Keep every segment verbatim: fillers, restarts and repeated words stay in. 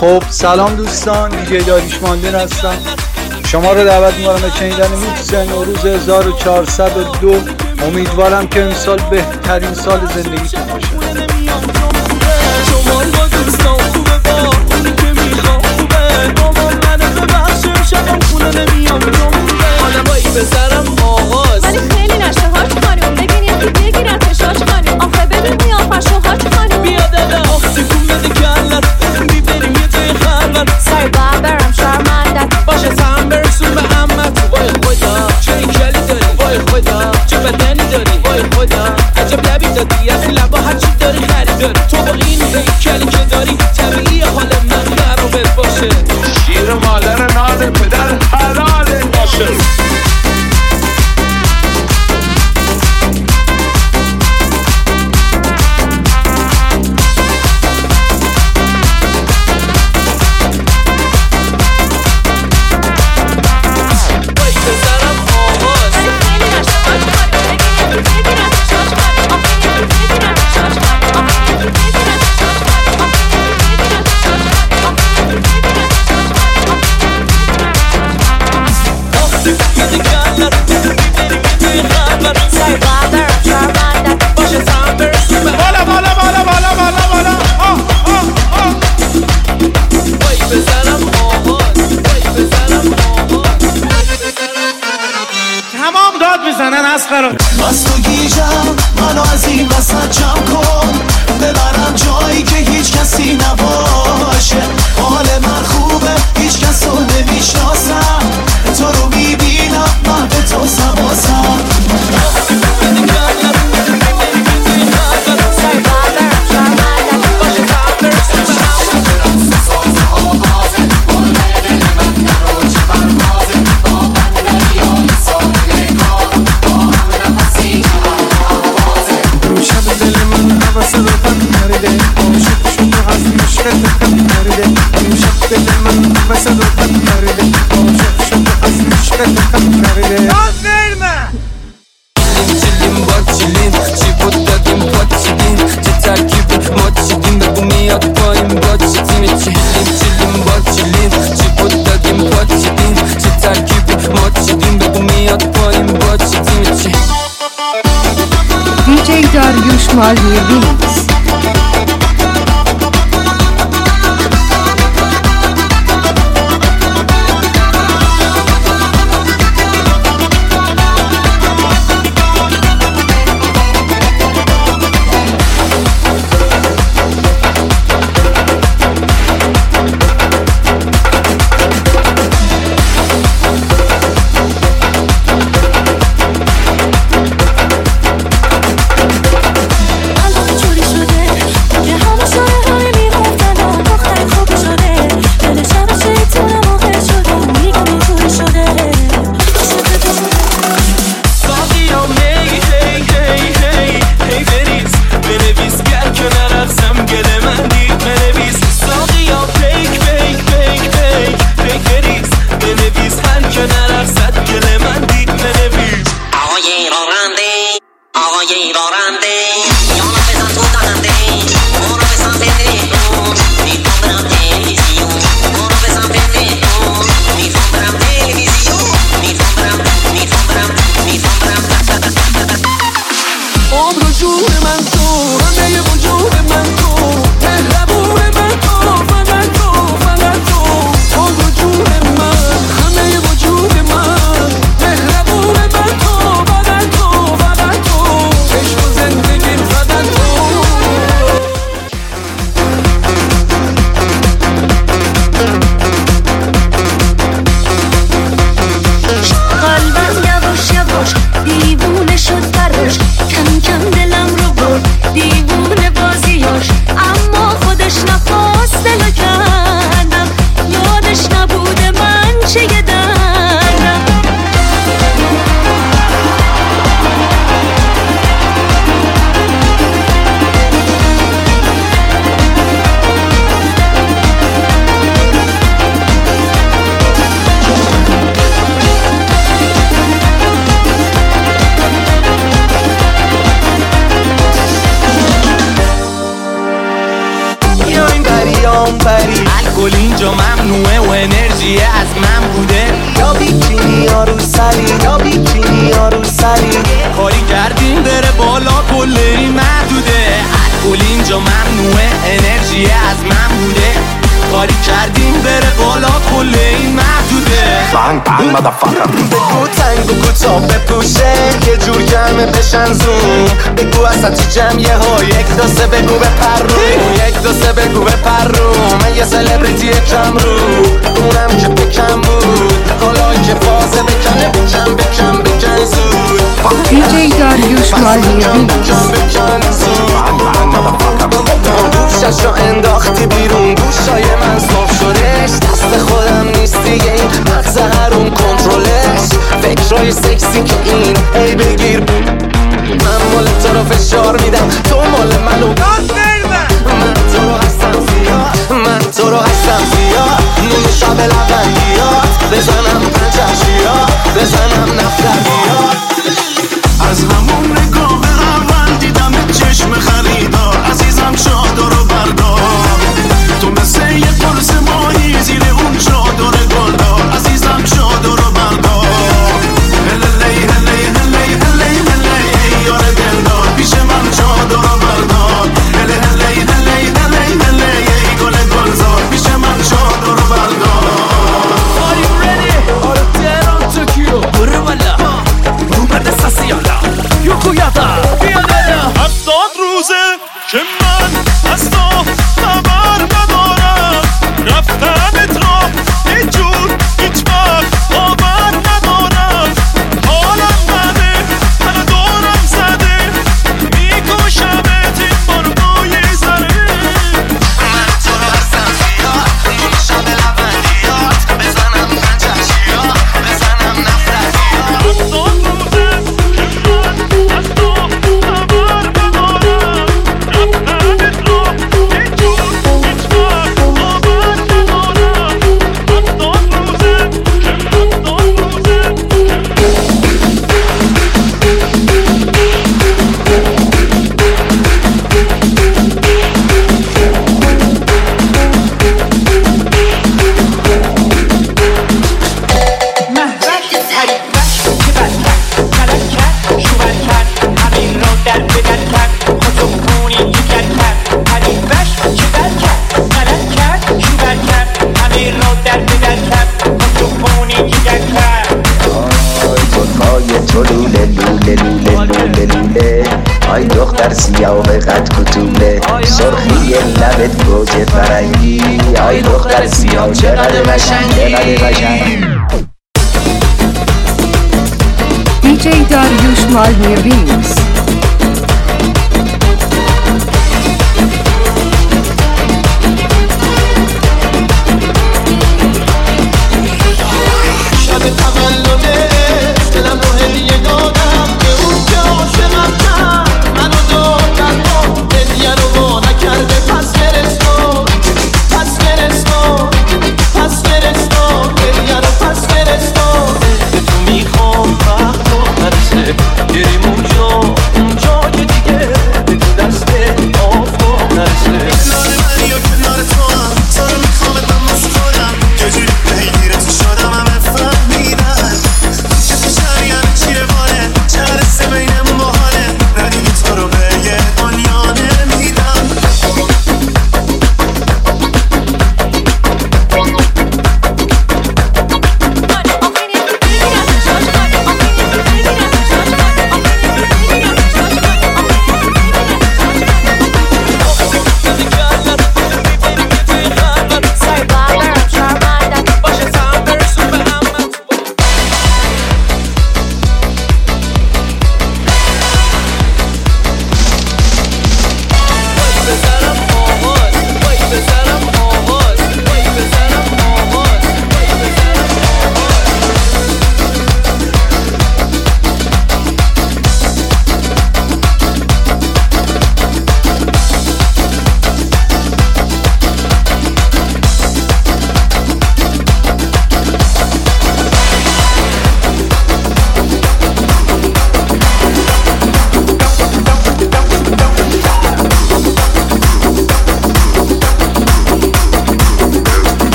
خب سلام دوستان، دیجی داریوش ماندین هستم. شما رو دعوت می‌کنم به شنیدن میکس نوروز هزار و چهارصد و دو. امیدوارم که امسال بهترین سال زندگیتون باشه. ولی خیلی نشه هاش خانم، ببین یکی بگیرتش هاش خانم. آخه ببین قیافش و هاش خانم. بیا دادا آخ تکون بده کلت، میبریم یه توی خلوت. سر باید برم شرمندت باشه سهم برسون به عمت. وای خدا چه این کلی داری، وای خدا چه بدنی داری، وای خدا عجب لبی دادی، از این لبا هرچی داری خریداری. تو با این هیکلی که داری طبیعی حال من قرابت باشه. شیر مادر ناده پدر حلاله باشه. بس تو گیجم منو از این وسط جمع کن، ببرم جایی که هیچ کسی نباشه. حال من خوبه هیچ کس رو نمیشناسم، تو رو میبینم من به تو سواسم. شب دل من حواسه به هم نرده، عاشق اونوری. الکل اینجا ممنوعه و انرژی از من بوده. یا بیکینی یا رو سری، یا بیکینی یا رو سری. کاری کردیم بره بالا کل این محدوده. الکل اینجا ممنوعه انرژی از من بوده. کاری کردیم بره بالا کل این محدوده. Bang bang motherfucker. بگو تنگ و کوتاه بپوشه یه جور گرمه بشن زوم. بگو اصلا تو جمعیه ها یک دو سه بگو به پروم. یک دو سه بگو به پروم. من یه سلبریتی کم رو اونم که بکم بود. حالا که فازه بکنه بکن بکن بکن زود. دی جی داریوش مالی گوشش رو انداختی بیرون گوشای من صاف شدش. دست خودم نیست دیگه این مغز هرون کنترلش. فکرهای سکسی که این ای بگیر من مال تو رو فشار میدم تو مال منو من تو رو هستم زیاد من تو رو هستم زیاد. نون شب لبندیات بزنم پنجشیات بزنم نفتریات. از همون نگاه اول دیدم چشم خریدار عزیزم چادر رو بردار. تو مثل یه قرص ماهی زیر اون چادر گلدار عزیزم چادر رو بردار. هللی هلی هلی هلی هلی یار دلدار پیش من چادر رو بردار. هلی هلی هلی هلی هلی گل گلزار پیش من چادر رو بردار. Are you ready? آره تهران توکیو برو بالا رو برده ساسی یالا یوکو یادا بیا بالا. هفتاد روزه که من از تو خبر ندارم. رفتنت را هیچ جور هیچ وقت باور ندارم. حالم بده من دورم زده میکشمت این بار با یه ذره. من تو رو هستم زیاد نون شب لبندیات بزنم پنجشیات بزنم نفتریات. هفتاد روزه که من از تو خبر ندارم. رفتنت را هیچ جور هیچ وقت باور ندارم. هفتاد روزه که هفتاد روزه محرک حریفش که بد کرد غلط کرد شوور کرد همین رو در بدر کرد خودمونی دیگر کرد. حریفش که بد کرد غلط کرد شوور کرد همین رو در بدر کرد خودمونی دیگر کرد. آی تو لوله لوله لوله لوله لوله. آی دختر سیاه و قد کتوله. سرخی لبت گوجه فرنگی. آی دختر سیاه چقدر قشنگی چقدر قشنگی. دی جی داریوش مالی ریمز. شب تولده دلم رو هدیه دادم به اون که عاشقم کرد منو داد در ما هدیه رو وا نکرده. پس فرستاد پس فرستاد پس فرستاد هدیه رو پس فرستاد. به تو میخوام وقت رو نرسه گریم اونجا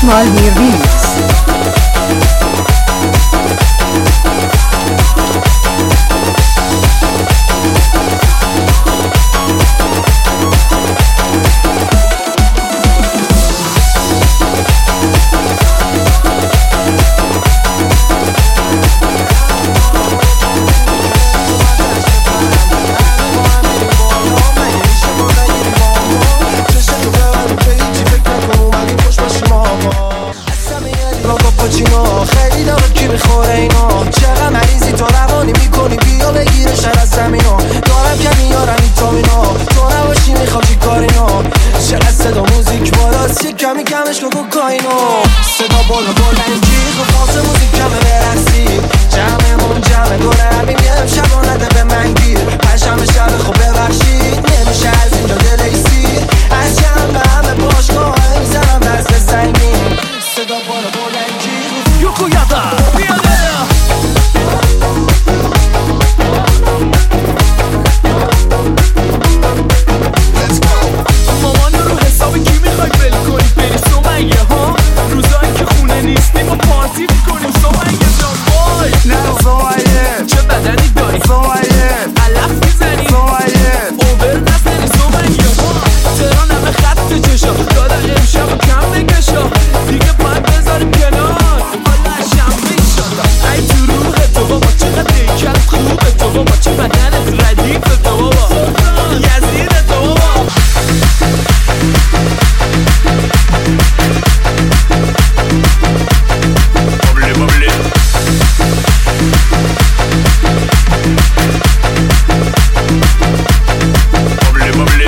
Malmir Remix. خیلی داره کی میخوره اینا چقدر مریضی تو روانی میکنی بیا بگیره شر از زمینا دارم که میارم این تامینا تو نباشی میخوام چی کارینا چقدر صدا موزیک بالاست یک کمی کمش که کوکائینو صدا بالا بلنگی خب خاص موزیک کمه برقصی جمعمون جمعه دوره همین یه امشب آنده به من گیر پشم شب خوب ببخشید نمیشه از اینجا دلیسی از جمع به همه باشگاه میزنم دست سنگین صدا بالا بلنگی Yokuyada Piyade مامان رو حسابی کی میخوای بل کنی بری سومنگه ها روزایی که خونه نیستیم و پارتی میکنیم سومنگه جان وای نه سومنگه چه بدنی داری سومنگه علف میزنی سومنگه اوبر نزنی سومنگه ها تهران همه خط چشا دادا امشب و کم بکشا دیگه باید بذاریم کنار ای تو روح تو بابا چقدر دیکت خوبه تو بابا چه بدنت ردیفه تو بابا یزید تو بابا بابلی بابلی بابلی بابلی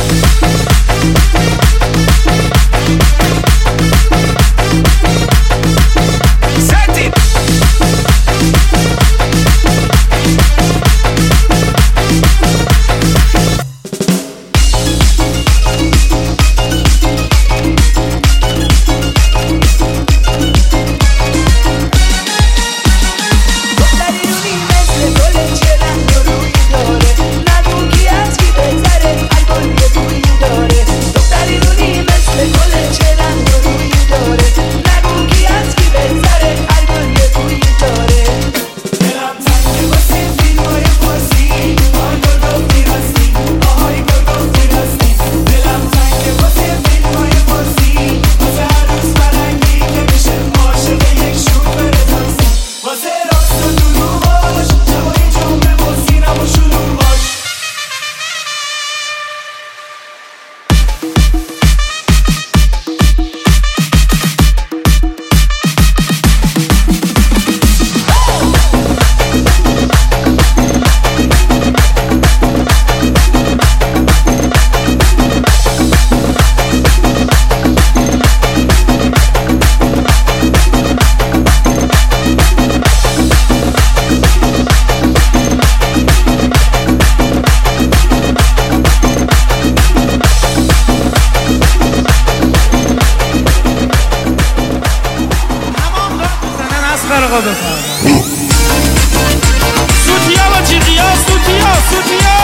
سوتیا و چیقیا سوتیا سوتیا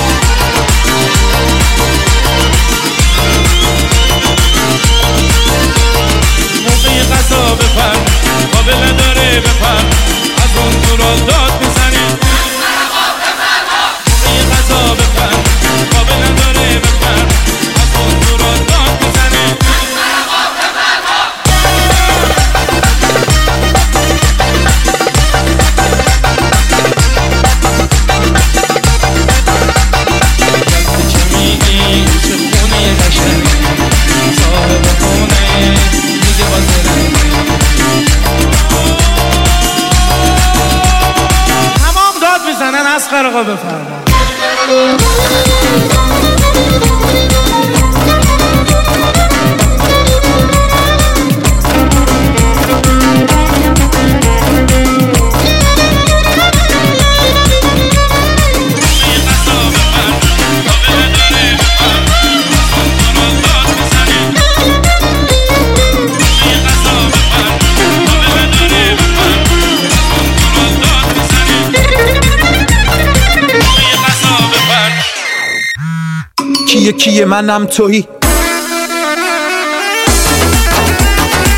موقع غذا بپر قابل نداره بپر از اون دورا داد میزنی موقع غذا بپر قابل نداره بپر از اون دورا داد میزنی اسقر آقا بفرما. کیه کیه منم تویی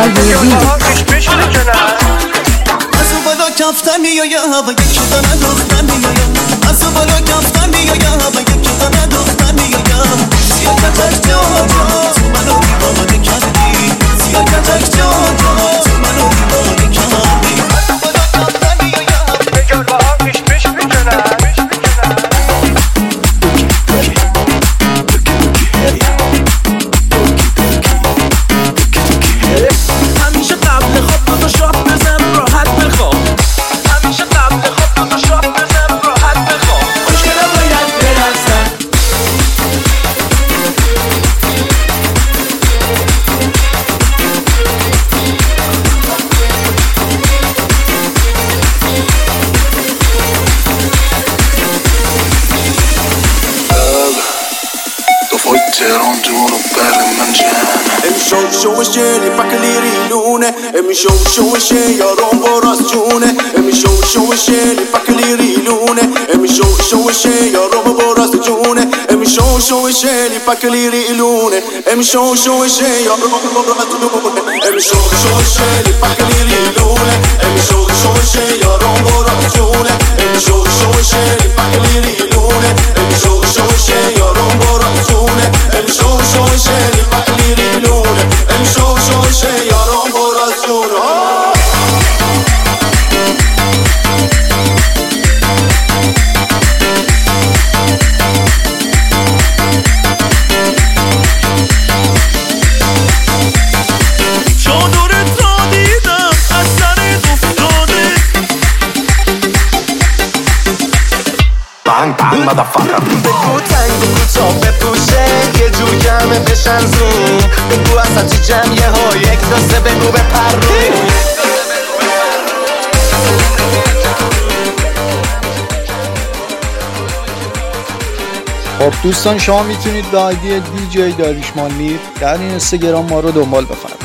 یوشمال میرین. از بالا کفتن میایم و یکی دانه دختر میایم از بالا کفتن میایم و یکی دانه دختر میایم سیاکتک جان جان تو منو دیوانه کردی سیاکتک جان جان تو منو دیوانه کردی از بالا کفتن میایم نگار با هم پیش پیش میکنن همیشه قبل خواب دو تا شات بزن راحت بخواب همیشه قبل خواب دو تا شات بزن راحت بخواب خوشگلا باید برقصن تو فای تهران دونو بر من جمع امشو شوشه لیپک لیریلونه امشو شوشه یارم براز جونه امشو شوشه لیپک لیریلونه امشو شوشه یارم براز جونه امشو شوشه لیپک لیریلونه امشو شوشه یارم براز جونه امشو شوشه لیپک لیریلونه امشو شوشه یارم براز جونه امشو شوشه لیپک لیریلونه امشو شوشه یارم براز جونه امشو شوشه لیپک لیریلونه امشو شوشه یارم براز جونه چادرت را دیدم از سرت افتاده بانگ بانگ مادرفاکر بگو تنگ و کوتاه بپوشه یه جور گرمه بشن زون بگو اصلا چی جمعیه ها یک داسته بگو بپر رو خب دوستان شما میتونید به آیدی دی جی داریوش مال میر در این اینستاگرام ما رو دنبال بفرمایید.